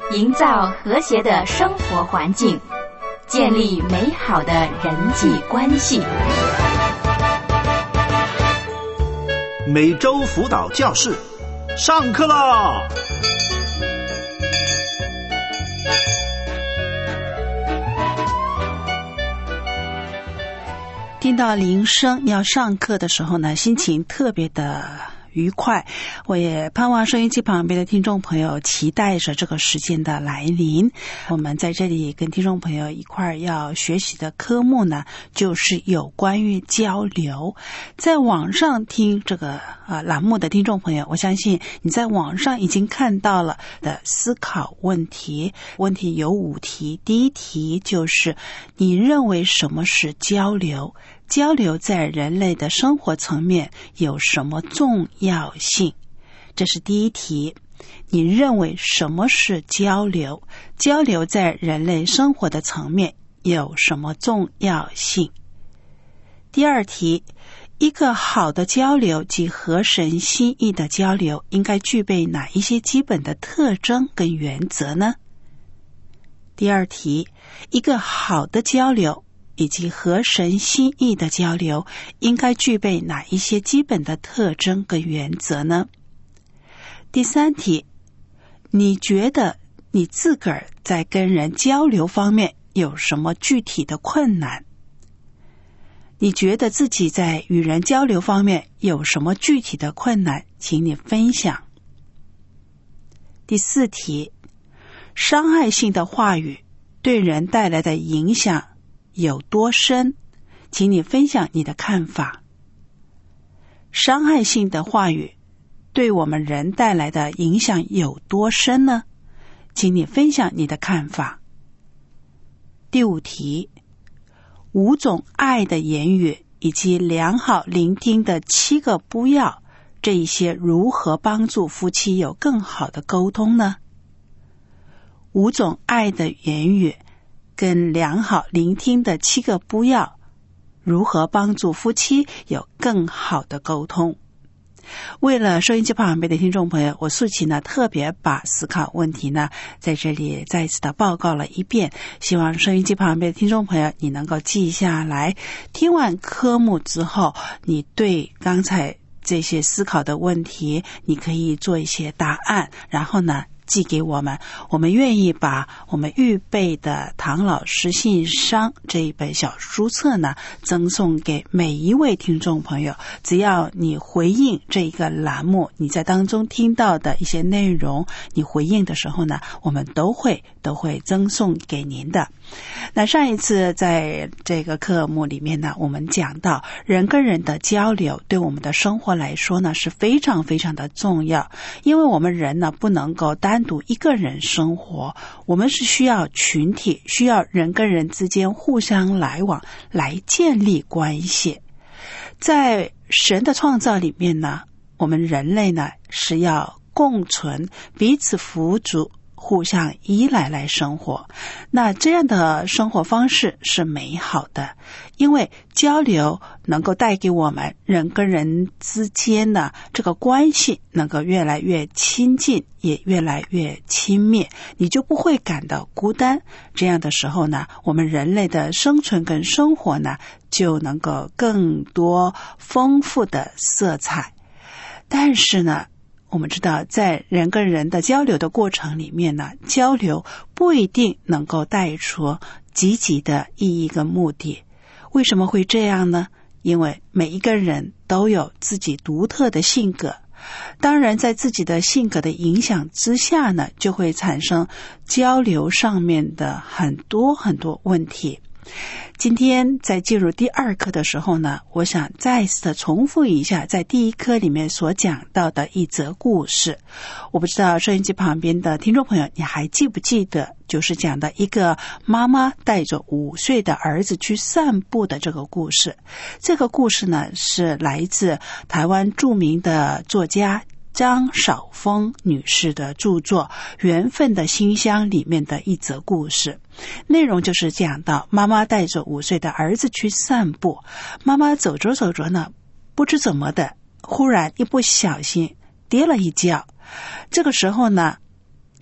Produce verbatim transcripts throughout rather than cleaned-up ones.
营造和谐的生活环境，建立美好的人际关系。 每周辅导教室上课啦！ 听到铃声要上课的时候呢，心情特别的愉快。我也盼望收音机旁边的听众朋友期待着这个时间的来临。我们在这里跟听众朋友一块儿要学习的科目呢，就是有关于交流。在网上听这个呃栏目的听众朋友，我相信你在网上已经看到了的思考问题。问题有五题，第一题就是你认为什么是交流？交流在人类的生活层面有什么重要性？这是第一题。你认为什么是交流？交流在人类生活的层面有什么重要性？第二题，一个好的交流及合神心意的交流应该具备哪一些基本的特征跟原则呢？第二题，一个好的交流以及合神心意的交流应该具备哪一些基本的特征跟原则呢？第三题，你觉得你自个儿在跟人交流方面有什么具体的困难？你觉得自己在与人交流方面有什么具体的困难？请你分享。第四题，伤害性的话语对人带来的影响有多深？请你分享你的看法。伤害性的话语对我们人带来的影响有多深呢？请你分享你的看法。第五题，五种爱的言语以及良好聆听的七个不要，这一些如何帮助夫妻有更好的沟通呢？五种爱的言语跟良好聆听的七个不要，如何帮助夫妻有更好的沟通？为了收音机旁边的听众朋友，我素琴呢特别把思考问题呢在这里再次的报告了一遍，希望收音机旁边的听众朋友你能够记下来。听完科目之后，你对刚才这些思考的问题，你可以做一些答案，然后呢寄给我们，我们愿意把我们预备的唐老师信箱这一本小书册呢赠送给每一位听众朋友。只要你回应这一个栏目，你在当中听到的一些内容，你回应的时候呢，我们都会都会赠送给您的。那上一次在这个科目里面呢，我们讲到人跟人的交流对我们的生活来说呢是非常非常的重要，因为我们人呢不能够单独一个人生活，我们是需要群体，需要人跟人之间互相来往来建立关系。在神的创造里面呢，我们人类呢是要共存，彼此扶助，互相依赖来生活。那这样的生活方式是美好的，因为交流能够带给我们人跟人之间的这个关系能够越来越亲近，也越来越亲密，你就不会感到孤单。这样的时候呢，我们人类的生存跟生活呢就能够更多丰富的色彩。但是呢，我们知道在人跟人的交流的过程里面呢，交流不一定能够带出积极的意义跟目的。为什么会这样呢？因为每一个人都有自己独特的性格，当然在自己的性格的影响之下呢，就会产生交流上面的很多很多问题。今天在进入第二课的时候呢，我想再次的重复一下在第一课里面所讲到的一则故事。我不知道收音机旁边的听众朋友你还记不记得，就是讲的一个妈妈带着五岁的儿子去散步的这个故事。这个故事呢是来自台湾著名的作家张少峰女士的著作《缘分的馨香》里面的一则故事。内容就是讲到妈妈带着五岁的儿子去散步，妈妈走着走着呢，不知怎么的忽然一不小心跌了一跤。这个时候呢，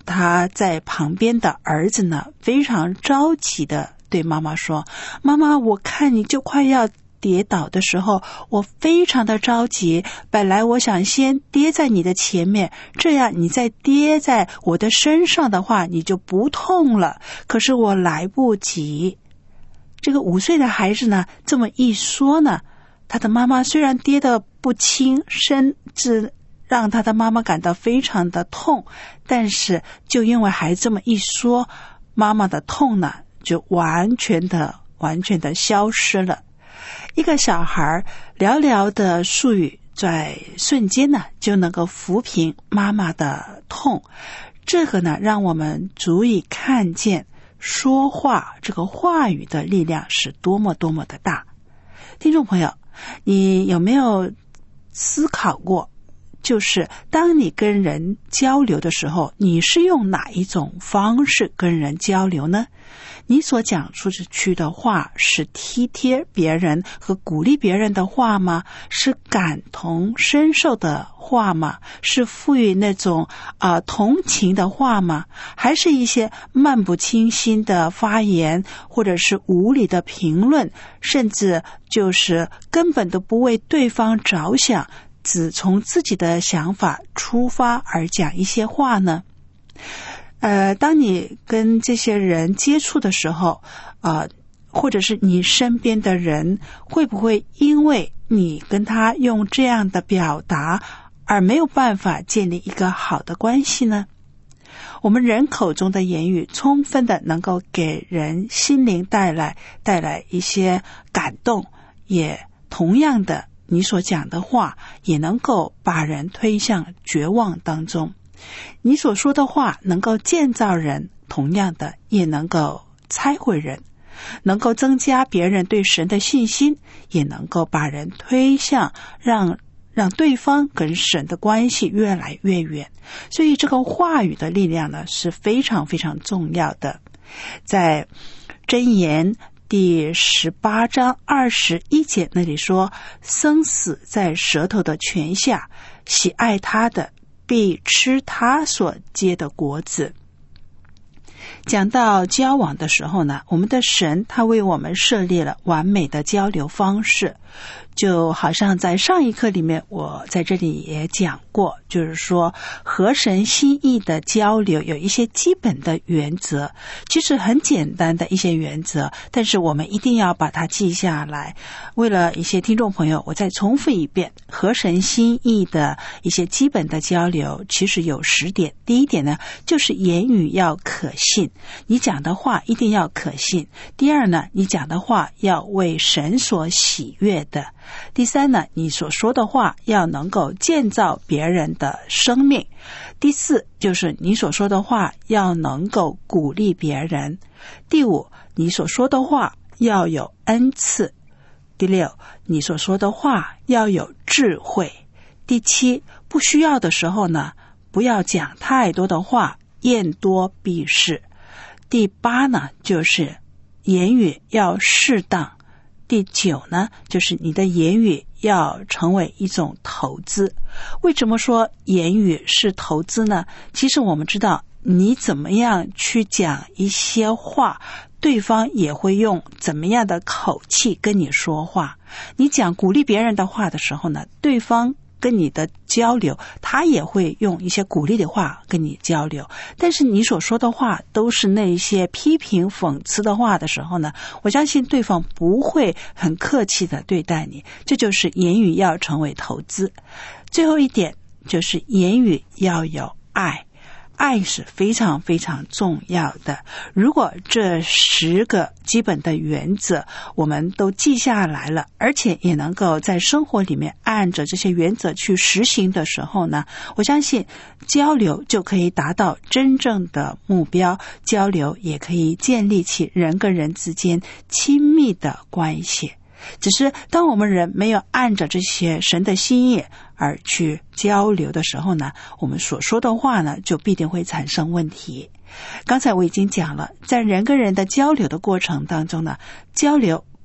他在旁边的儿子呢，非常着急的对妈妈说，妈妈，我看你就快要跌倒的时候，我非常的着急，本来我想先跌在你的前面，这样你再跌在我的身上的话，你就不痛了，可是我来不及。这个五岁的孩子呢，这么一说呢，他的妈妈虽然跌得不轻，甚至让他的妈妈感到非常的痛，但是就因为孩子这么一说，妈妈的痛呢就完全的完全的消失了。一个小孩寥寥的数语在瞬间呢就能够抚平妈妈的痛，这个呢让我们足以看见说话这个话语的力量是多么多么的大。听众朋友，你有没有思考过，就是当你跟人交流的时候，你是用哪一种方式跟人交流呢？你所讲出去的话是体贴别人和鼓励别人的话吗？是感同身受的话吗？是赋予那种啊、呃、同情的话吗？还是一些漫不经心的发言，或者是无理的评论，甚至就是根本都不为对方着想，只从自己的想法出发而讲一些话呢？呃，当你跟这些人接触的时候，呃，或者是你身边的人，会不会因为你跟他用这样的表达而没有办法建立一个好的关系呢？我们人口中的言语充分的能够给人心灵带来带来一些感动，也同样的，你所讲的话也能够把人推向绝望当中。你所说的话能够建造人，同样的也能够拆毁人，能够增加别人对神的信心，也能够把人推向让让对方跟神的关系越来越远。所以这个话语的力量呢是非常非常重要的。在箴言第十八章二十一节那里说，生死在舌头的泉下，喜爱他的必吃他所结的果子。讲到交往的时候呢，我们的神他为我们设立了完美的交流方式，就好像在上一课里面我在这里也讲过，就是说合神心意的交流有一些基本的原则，其实很简单的一些原则，但是我们一定要把它记下来。为了一些听众朋友，我再重复一遍，合神心意的一些基本的交流其实有十点。第一点呢，就是言语要可信，你讲的话一定要可信。第二呢，你讲的话要为神所喜悦的。第三呢，你所说的话要能够建造别人的生命。第四，就是你所说的话要能够鼓励别人。第五，你所说的话要有恩赐。第六，你所说的话要有智慧。第七，不需要的时候呢，不要讲太多的话，言多必失。第八呢，就是言语要适当。第九呢，就是你的言语要成为一种投资。为什么说言语是投资呢？其实我们知道，你怎么样去讲一些话，对方也会用怎么样的口气跟你说话。你讲鼓励别人的话的时候呢，对方跟你的交流，他也会用一些鼓励的话跟你交流。但是你所说的话都是那些批评讽刺的话的时候呢，我相信对方不会很客气的对待你。这就是言语要成为投资。最后一点就是言语要有爱，爱是非常非常重要的。如果这十个基本的原则我们都记下来了，而且也能够在生活里面按着这些原则去实行的时候呢，我相信交流就可以达到真正的目标，交流也可以建立起人跟人之间亲密的关系。只是当我们人没有按着这些神的心意而去交流的时候呢，我们所说的话呢就必定会产生问题。刚才我已经讲了，在人跟人的交流的过程当中呢，交流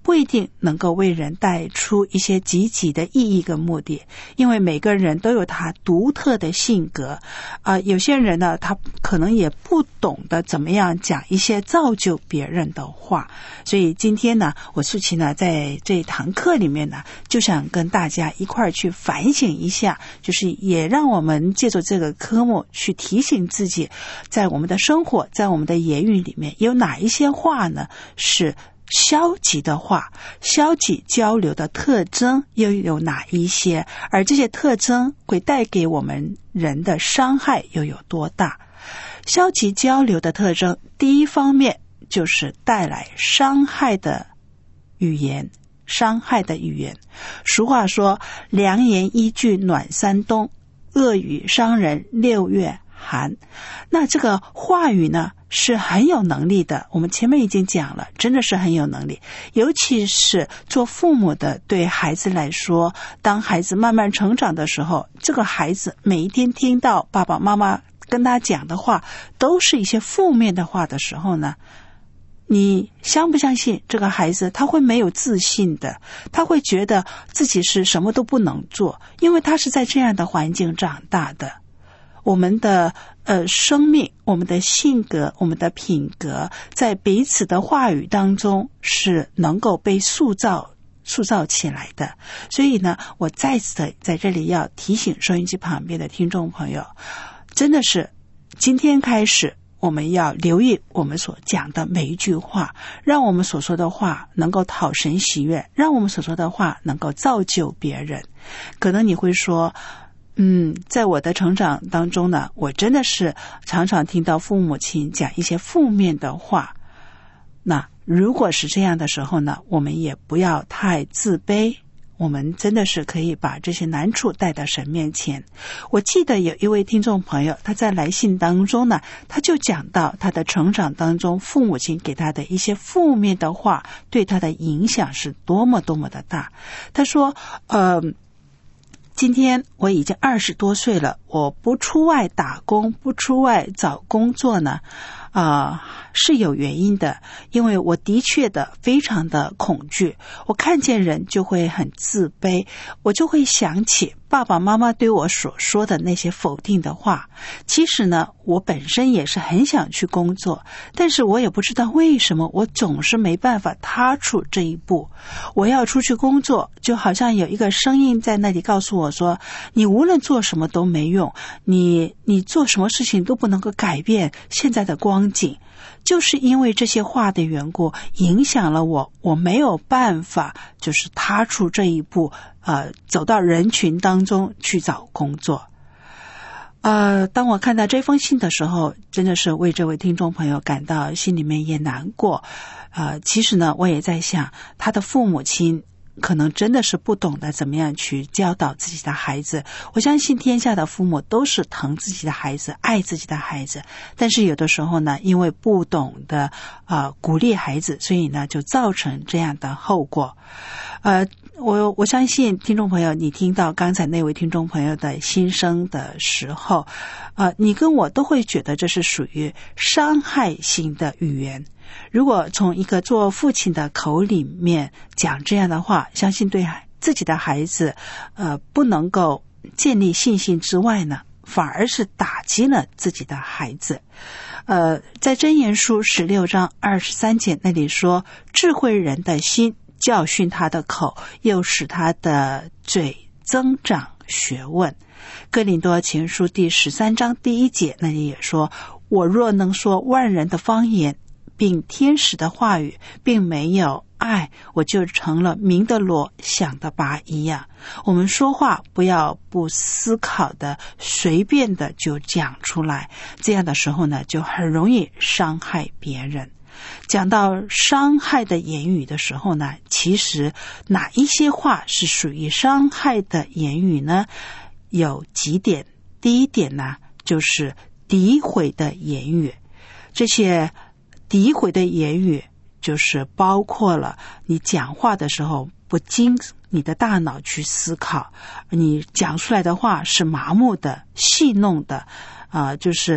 不一定能够为人带出一些积极的意义跟目的，因为每个人都有他独特的性格啊、呃，有些人呢，他可能也不懂得怎么样讲一些造就别人的话，所以今天呢，我素琴呢在这一堂课里面呢，就想跟大家一块儿去反省一下，就是也让我们借助这个科目去提醒自己，在我们的生活，在我们的言语里面有哪一些话呢是消极的话，消极交流的特征又有哪一些，而这些特征会带给我们人的伤害又有多大。消极交流的特征，第一方面就是带来伤害的语言，伤害的语言。俗话说，良言一句暖三冬，恶语伤人六月寒。那这个话语呢是很有能力的，我们前面已经讲了，真的是很有能力。尤其是做父母的，对孩子来说，当孩子慢慢成长的时候，这个孩子每一天听到爸爸妈妈跟他讲的话都是一些负面的话的时候呢，你相不相信这个孩子他会没有自信的，他会觉得自己是什么都不能做，因为他是在这样的环境长大的。我们的呃生命，我们的性格，我们的品格，在彼此的话语当中是能够被塑造塑造起来的。所以呢，我再次的在这里要提醒收音机旁边的听众朋友，真的是今天开始我们要留意我们所讲的每一句话，让我们所说的话能够讨神喜悦，让我们所说的话能够造就别人。可能你会说，嗯，在我的成长当中呢，我真的是常常听到父母亲讲一些负面的话。那如果是这样的时候呢，我们也不要太自卑，我们真的是可以把这些难处带到神面前。我记得有一位听众朋友，他在来信当中呢，他就讲到他的成长当中，父母亲给他的一些负面的话对他的影响是多么多么的大。他说呃今天我已经二十多岁了，我不出外打工，不出外找工作呢啊、呃，是有原因的，因为我的确的非常的恐惧，我看见人就会很自卑，我就会想起爸爸妈妈对我所说的那些否定的话。其实呢，我本身也是很想去工作，但是我也不知道为什么我总是没办法踏出这一步。我要出去工作，就好像有一个声音在那里告诉我说，你无论做什么都没用，你你做什么事情都不能够改变现在的光景。就是因为这些话的缘故，影响了我，我没有办法就是踏出这一步，呃，走到人群当中去找工作。呃，当我看到这封信的时候，真的是为这位听众朋友感到心里面也难过。呃，其实呢，我也在想，他的父母亲可能真的是不懂得怎么样去教导自己的孩子。我相信天下的父母都是疼自己的孩子，爱自己的孩子，但是有的时候呢，因为不懂得呃鼓励孩子，所以呢就造成这样的后果。呃我我相信听众朋友，你听到刚才那位听众朋友的心声的时候，呃你跟我都会觉得这是属于伤害性的语言。如果从一个做父亲的口里面讲这样的话，相信对自己的孩子呃不能够建立信心之外呢，反而是打击了自己的孩子。呃在箴言书十六章二十三节那里说，智慧人的心教训他的口，又使他的嘴增长学问。哥林多前书第十三章第一节那里也说，我若能说万人的方言并天使的话语，并没有爱，我就成了鸣的锣，响的钹一样。我们说话不要不思考的随便的就讲出来，这样的时候呢，就很容易伤害别人。讲到伤害的言语的时候呢，其实哪一些话是属于伤害的言语呢？有几点。第一点呢，就是诋毁的言语。这些诋毁的言语就是包括了你讲话的时候不经你的大脑去思考，你讲出来的话是麻木的、戏弄的，啊、呃，就是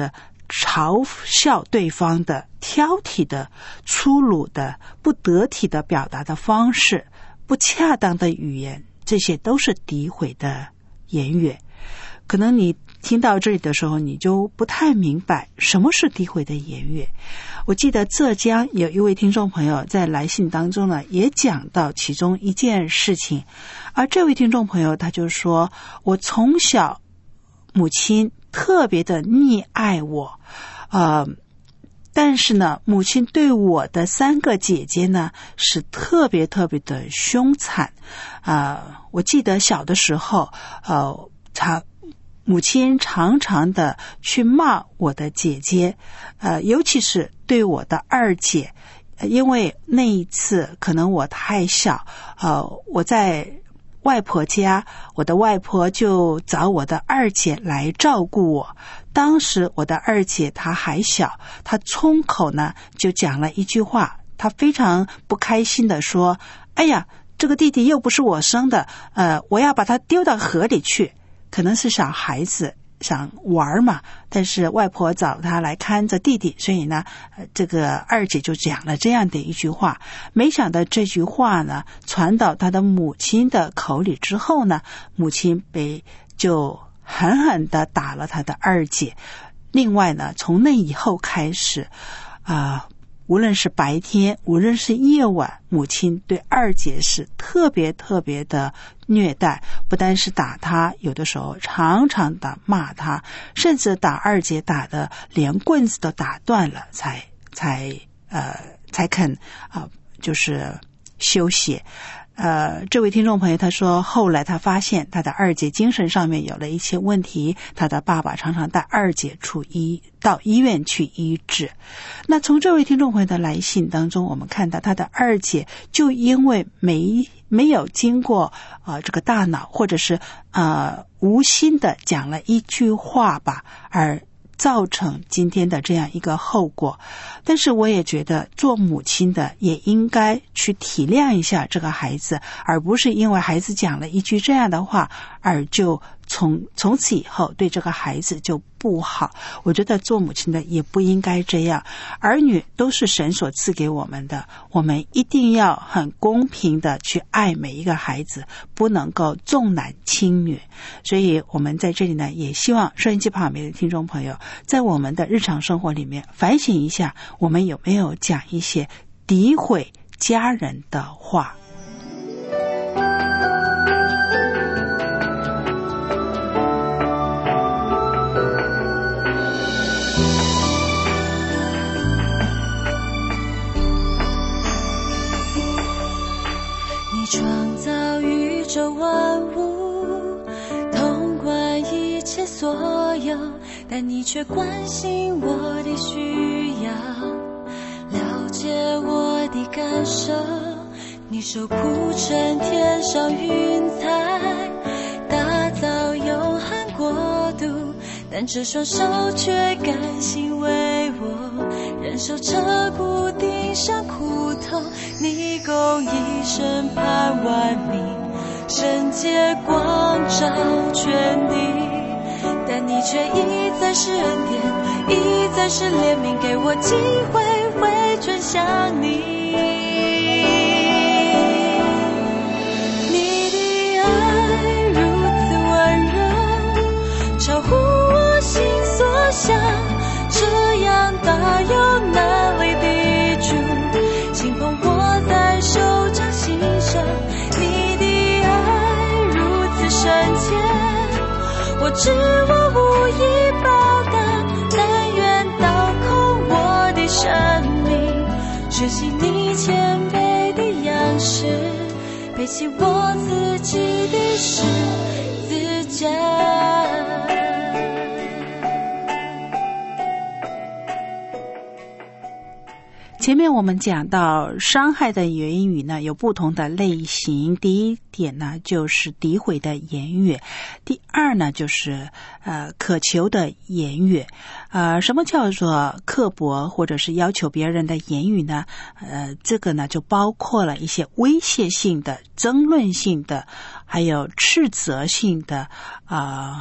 嘲笑对方的、挑剔的、粗鲁的、不得体的表达的方式、不恰当的语言，这些都是诋毁的言语。可能你听到这里的时候，你就不太明白什么是诋毁的言语。我记得浙江有一位听众朋友在来信当中呢，也讲到其中一件事情，而这位听众朋友他就说，我从小母亲特别的溺爱我，呃，但是呢，母亲对我的三个姐姐呢是特别特别的凶残。啊、呃，我记得小的时候，呃，她母亲常常的去骂我的姐姐，呃，尤其是对我的二姐，因为那一次可能我太小，呃，我在外婆家，我的外婆就找我的二姐来照顾我。当时我的二姐她还小，她冲口呢就讲了一句话，她非常不开心的说：“哎呀，这个弟弟又不是我生的，呃，我要把他丢到河里去。”可能是小孩子想玩嘛，但是外婆找他来看着弟弟，所以呢，呃、这个二姐就讲了这样的一句话。没想到这句话呢传到他的母亲的口里之后呢，母亲被就狠狠地打了他的二姐。另外呢，从那以后开始啊、呃，无论是白天，无论是夜晚，母亲对二姐是特别特别的虐待，不单是打她，有的时候常常的骂她，甚至打二姐打的连棍子都打断了，才才呃才肯啊、呃，就是休息。呃，这位听众朋友他说，后来他发现他的二姐精神上面有了一些问题，他的爸爸常常带二姐出医到医院去医治。那从这位听众朋友的来信当中，我们看到他的二姐就因为没没有经过呃这个大脑，或者是呃无心的讲了一句话吧，而造成今天的这样一个后果。但是我也觉得做母亲的也应该去体谅一下这个孩子，而不是因为孩子讲了一句这样的话而就从从此以后对这个孩子就不好。我觉得做母亲的也不应该这样，儿女都是神所赐给我们的，我们一定要很公平的去爱每一个孩子，不能够重男轻女。所以我们在这里呢，也希望收音机旁边的听众朋友，在我们的日常生活里面反省一下，我们有没有讲一些诋毁家人的话。 你创造宇宙万物，统管一切所有，但你却关心我的需要，了解我的感受。你手铺成天上云彩，打造永恒国度，但这双手却甘心为我忍受这谷地上苦痛。你公义审判万民，圣洁光照全地，但你却一再是恩典，一再是怜悯，给我机会回转向你。你的爱如此温柔，超乎我心所想，这样大有能力的主，轻捧我在手掌心上。你的爱如此深切，我知我无以报答，但愿倒空我的生命，学习你谦卑的样式，背起我自己的十字架。 前面我们讲到伤害的言语呢有不同的类型，第一点呢就是诋毁的言语，第二呢就是呃渴求的言语。呃什么叫做刻薄或者是要求别人的言语呢？呃这个呢就包括了一些威胁性的、争论性的，还有斥责性的啊、呃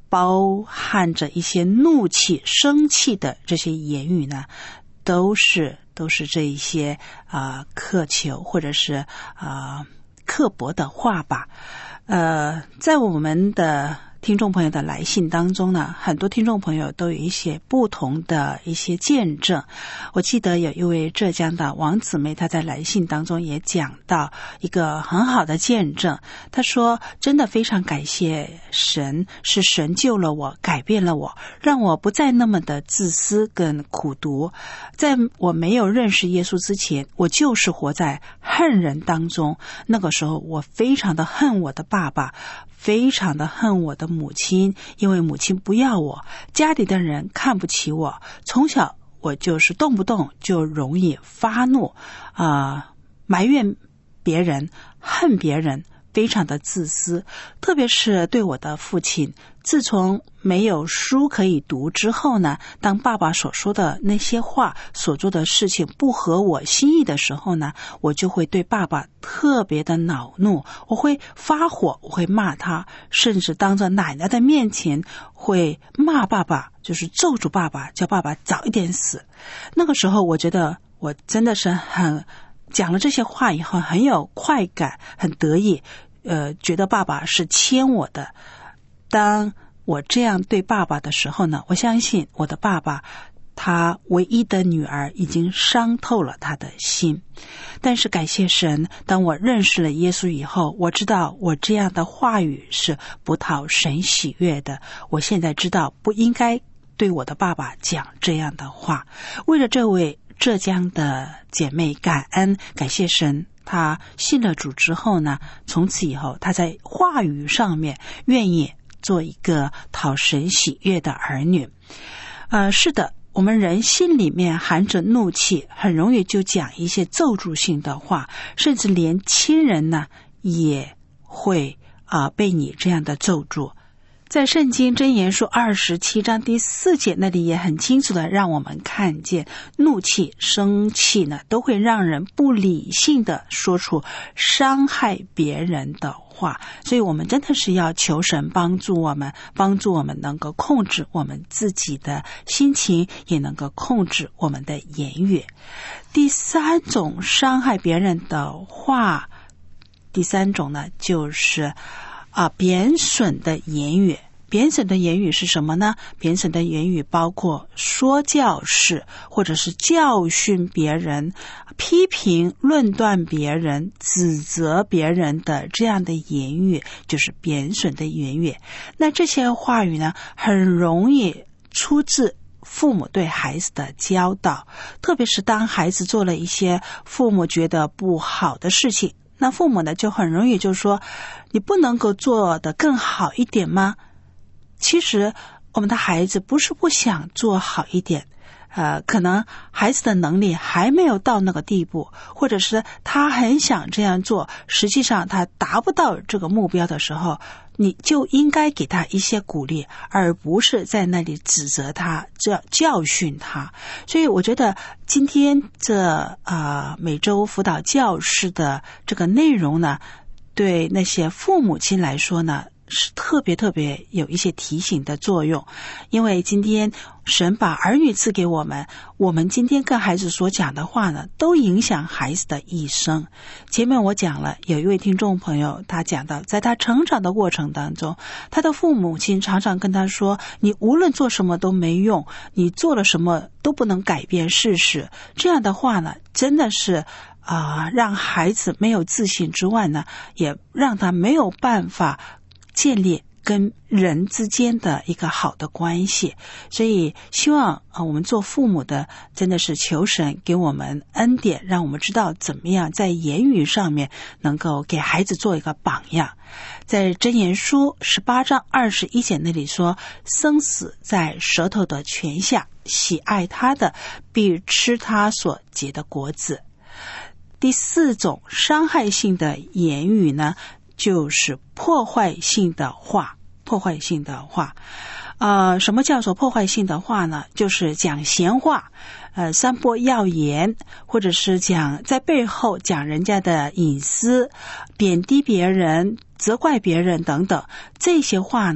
包含着一些怒气、生气的这些言语呢，都是都是这一些啊、呃、渴求或者是啊、呃、刻薄的话吧。呃，在我们的听众朋友的来信当中呢，很多听众朋友都有一些不同的一些见证。我记得有一位浙江的王姊妹，她在来信当中也讲到一个很好的见证。她说真的非常感谢神，是神救了我，改变了我，让我不再那么的自私跟苦毒。在我没有认识耶稣之前，我就是活在恨人当中。那个时候我非常的恨我的爸爸，非常的恨我的母亲，因为母亲不要我，家里的人看不起我，从小我就是动不动就容易发怒啊、呃，埋怨别人，恨别人，非常的自私。特别是对我的父亲，自从没有书可以读之后呢，当爸爸所说的那些话，所做的事情不合我心意的时候呢，我就会对爸爸特别的恼怒，我会发火，我会骂他，甚至当着奶奶的面前会骂爸爸，就是咒诅爸爸，叫爸爸早一点死。那个时候我觉得我真的是很讲了这些话以后很有快感，很得意，呃，觉得爸爸是欠我的。当我这样对爸爸的时候呢，我相信我的爸爸，他唯一的女儿已经伤透了他的心。但是感谢神，当我认识了耶稣以后，我知道我这样的话语是不讨神喜悦的。我现在知道不应该对我的爸爸讲这样的话。为了这位浙江的姐妹感恩，感谢神，她信了主之后呢，从此以后她在话语上面愿意做一个讨神喜悦的儿女。呃，是的，我们人心里面含着怒气，很容易就讲一些咒诅性的话，甚至连亲人呢也会啊、呃、被你这样的咒诅。在圣经箴言书二十七章第四节那里也很清楚的让我们看见，怒气生气呢都会让人不理性的说出伤害别人的话。所以我们真的是要求神帮助我们，帮助我们能够控制我们自己的心情，也能够控制我们的言语。第三种伤害别人的话，第三种呢就是啊，贬损的言语。贬损的言语是什么呢？贬损的言语包括说教式，或者是教训别人、批评论断别人、指责别人的这样的言语，就是贬损的言语。那这些话语呢，很容易出自父母对孩子的教导，特别是当孩子做了一些父母觉得不好的事情，那父母呢就很容易就说，你不能够做得更好一点吗？其实我们的孩子不是不想做好一点，呃，可能孩子的能力还没有到那个地步，或者是他很想这样做，实际上他达不到这个目标的时候，你就应该给他一些鼓励，而不是在那里指责他、教教训他。所以我觉得今天这啊、呃、每周辅导教室的这个内容呢，对那些父母亲来说呢，是特别特别有一些提醒的作用。因为今天神把儿女赐给我们，我们今天跟孩子所讲的话呢，都影响孩子的一生。前面我讲了，有一位听众朋友他讲到，在他成长的过程当中，他的父母亲常常跟他说，你无论做什么都没用，你做了什么都不能改变事实。这样的话呢，真的是啊、呃，让孩子没有自信之外呢，也让他没有办法建立跟人之间的一个好的关系。所以希望啊，我们做父母的真的是求神给我们恩典，让我们知道怎么样在言语上面能够给孩子做一个榜样。在箴言书十八章二十一节那里说，生死在舌头的泉下，喜爱它的必吃它所结的果子。第四种伤害性的言语呢，就是破坏性的话。破坏性的话，呃，什么叫做破坏性的话呢？就是讲闲话，呃，散播谣言，或者是讲在背后讲人家的隐私，贬低别人，责怪别人等等。这些话呢，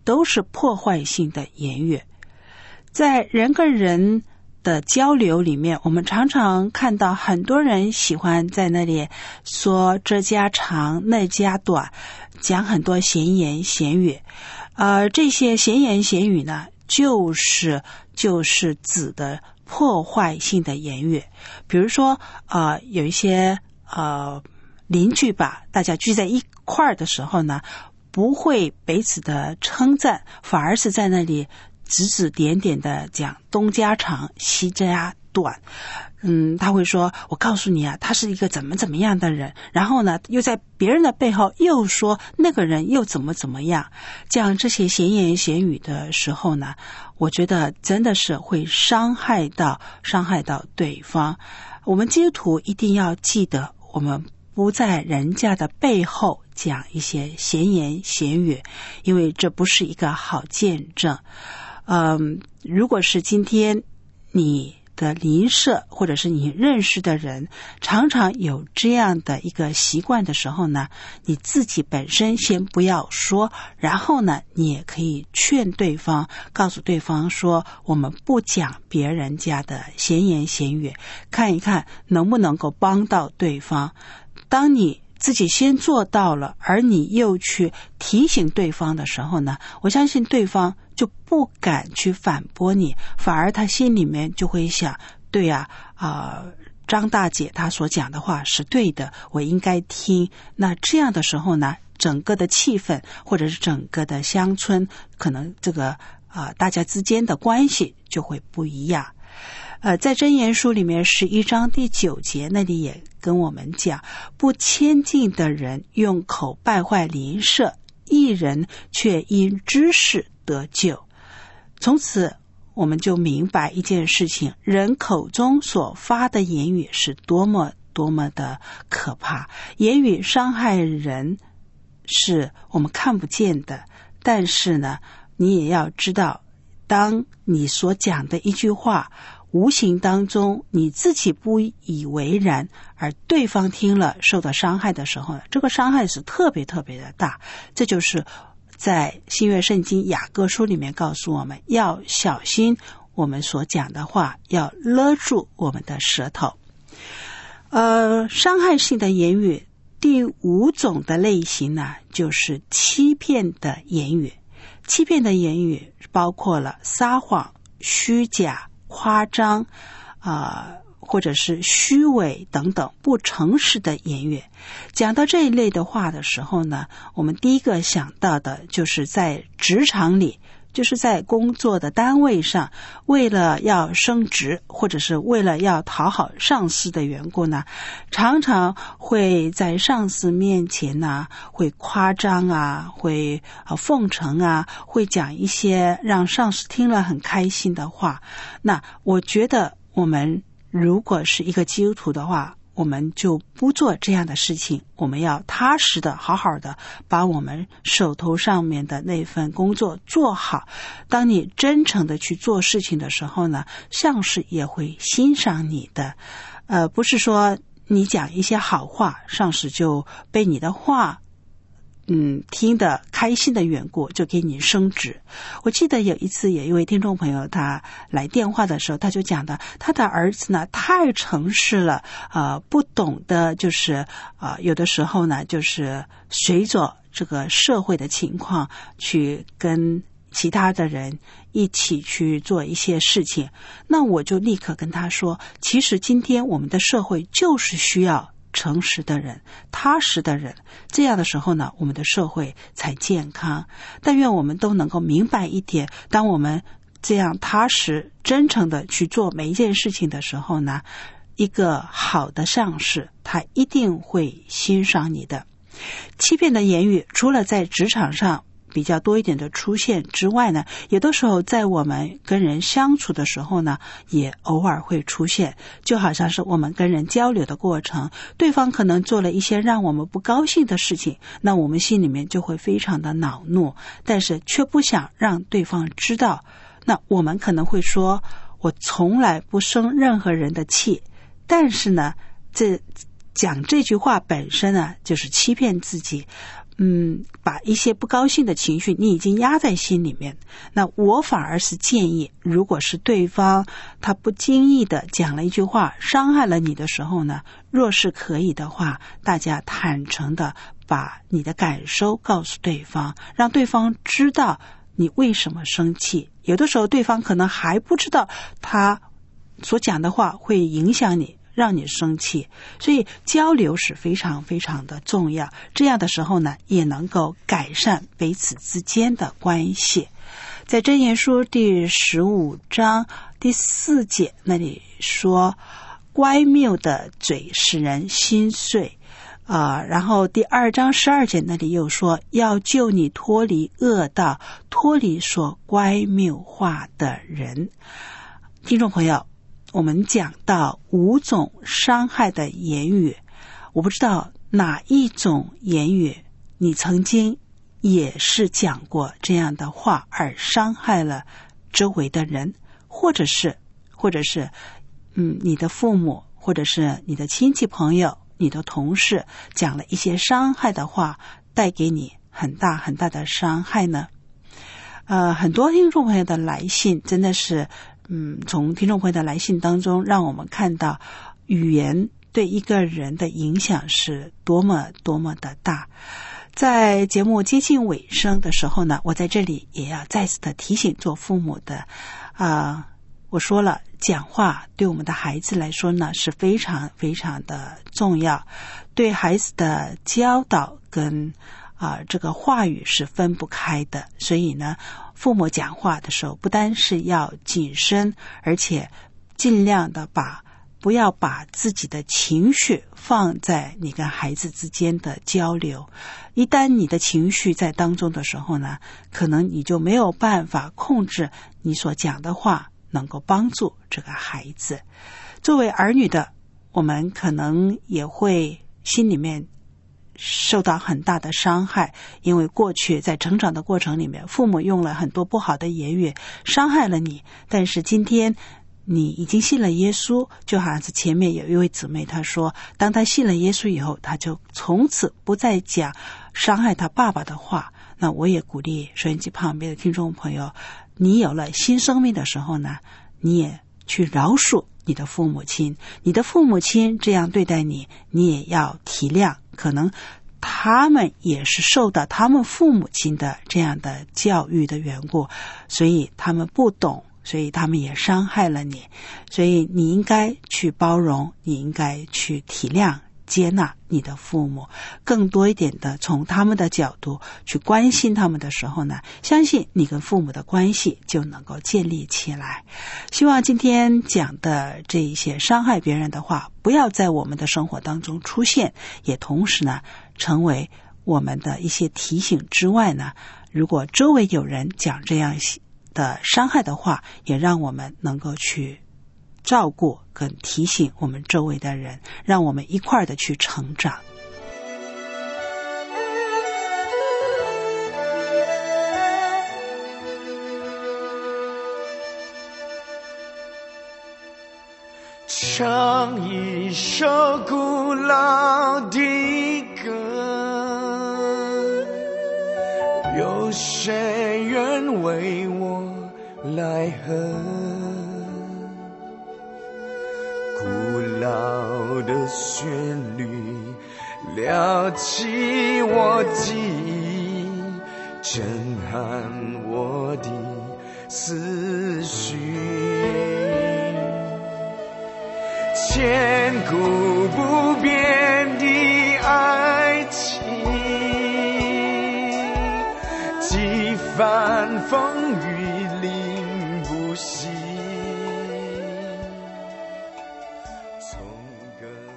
都是破坏性的言语。在人跟人的交流里面，我们常常看到很多人喜欢在那里说这家长那家短，讲很多闲言闲语。呃，这些闲言闲语呢，就是就是指的破坏性的言语。比如说呃有一些呃邻居吧，大家聚在一块儿的时候呢，不会彼此的称赞，反而是在那里指指点点的讲东家长西家短。嗯，他会说我告诉你啊，他是一个怎么怎么样的人，然后呢又在别人的背后又说那个人又怎么怎么样。讲这些闲言闲语的时候呢，我觉得真的是会伤害到伤害到对方。我们基督徒一定要记得，我们不在人家的背后讲一些闲言闲语，因为这不是一个好见证。嗯，如果是今天你的邻舍或者是你认识的人常常有这样的一个习惯的时候呢，你自己本身先不要说，然后呢你也可以劝对方，告诉对方说我们不讲别人家的闲言闲语，看一看能不能够帮到对方。当你自己先做到了，而你又去提醒对方的时候呢，我相信对方就不敢去反驳你，反而他心里面就会想，对啊，啊、呃，张大姐她所讲的话是对的，我应该听。那这样的时候呢，整个的气氛或者是整个的乡村，可能这个啊、呃、大家之间的关系就会不一样。呃，在箴言书里面十一章第九节那里也跟我们讲，不谦敬的人用口败坏邻舍，一人却因知识得救。从此我们就明白一件事情，人口中所发的言语是多么多么的可怕。言语伤害人是我们看不见的，但是呢，你也要知道，当你所讲的一句话无形当中你自己不以为然，而对方听了受到伤害的时候呢，这个伤害是特别特别的大。这就是在新约圣经雅各书里面告诉我们，要小心我们所讲的话，要勒住我们的舌头。呃，伤害性的言语第五种的类型呢，就是欺骗的言语。欺骗的言语包括了撒谎、虚假、夸张啊、呃，或者是虚伪等等不诚实的言语。讲到这一类的话的时候呢，我们第一个想到的就是在职场里，就是在工作的单位上，为了要升职或者是为了要讨好上司的缘故呢，常常会在上司面前呢，会夸张啊，会呃奉承啊，会讲一些让上司听了很开心的话。那我觉得我们如果是一个基督徒的话，我们就不做这样的事情，我们要踏实的好好的把我们手头上面的那份工作做好。当你真诚的去做事情的时候呢，上司也会欣赏你的。呃，不是说你讲一些好话，上司就被你的话嗯，听得开心的缘故就给你升职。我记得有一次有一位听众朋友他来电话的时候，他就讲的他的儿子呢太诚实了，呃，不懂得就是呃，有的时候呢就是随着这个社会的情况去跟其他的人一起去做一些事情。那我就立刻跟他说，其实今天我们的社会就是需要诚实的人，踏实的人，这样的时候呢，我们的社会才健康。但愿我们都能够明白一点，当我们这样踏实真诚的去做每一件事情的时候呢，一个好的上司他一定会欣赏你的。欺骗的言语除了在职场上比较多一点的出现之外呢，有的时候在我们跟人相处的时候呢，也偶尔会出现。就好像是我们跟人交流的过程，对方可能做了一些让我们不高兴的事情，那我们心里面就会非常的恼怒，但是却不想让对方知道。那我们可能会说，我从来不生任何人的气，但是呢，这讲这句话本身呢，就是欺骗自己。 嗯，把一些不高兴的情绪你已经压在心里面，那我反而是建议，如果是对方他不经意的讲了一句话伤害了你的时候呢，若是可以的话，大家坦诚的把你的感受告诉对方，让对方知道你为什么生气。有的时候对方可能还不知道他所讲的话会影响你，让你生气，所以交流是非常非常的重要。这样的时候呢，也能够改善彼此之间的关系。在箴言书第十五章第四节那里说，乖谬的嘴使人心碎啊、呃，然后第二章十二节那里又说，要救你脱离恶道，脱离说乖谬话的人。听众朋友，我们讲到五种伤害的言语，我不知道哪一种言语你曾经也是讲过这样的话而伤害了周围的人，或者是或者是嗯，你的父母，或者是你的亲戚朋友，你的同事讲了一些伤害的话，带给你很大很大的伤害呢？呃，很多听众朋友的来信真的是嗯，从听众朋友的来信当中，让我们看到语言对一个人的影响是多么多么的大。在节目接近尾声的时候呢，我在这里也要再次的提醒做父母的啊、呃，我说了，讲话对我们的孩子来说呢是非常非常的重要，对孩子的教导跟啊、呃、这个话语是分不开的。所以呢，父母讲话的时候不单是要谨慎，而且尽量的把不要把自己的情绪放在你跟孩子之间的交流。一旦你的情绪在当中的时候呢，可能你就没有办法控制你所讲的话能够帮助这个孩子。作为儿女的，我们可能也会心里面受到很大的伤害，因为过去在成长的过程里面，父母用了很多不好的言语伤害了你，但是今天你已经信了耶稣，就好像是前面有一位姊妹她说，当她信了耶稣以后，她就从此不再讲伤害她爸爸的话。那我也鼓励收音机旁边的听众朋友，你有了新生命的时候呢，你也去饶恕你的父母亲，你的父母亲这样对待你，你也要体谅，可能他们也是受到他们父母亲的这样的教育的缘故，所以他们不懂，所以他们也伤害了你，所以你应该去包容，你应该去体谅接纳你的父母，更多一点的从他们的角度去关心他们的时候呢，相信你跟父母的关系就能够建立起来。希望今天讲的这一些伤害别人的话不要在我们的生活当中出现，也同时呢成为我们的一些提醒之外呢，如果周围有人讲这样的伤害的话，也让我们能够去照顾跟提醒我们周围的人，让我们一块儿的去成长。 唱一首古老的歌，有谁愿为我来和？古老的旋律撩起我记忆，震撼我的思绪，千古不变的爱情，几番风雨淋不息，从歌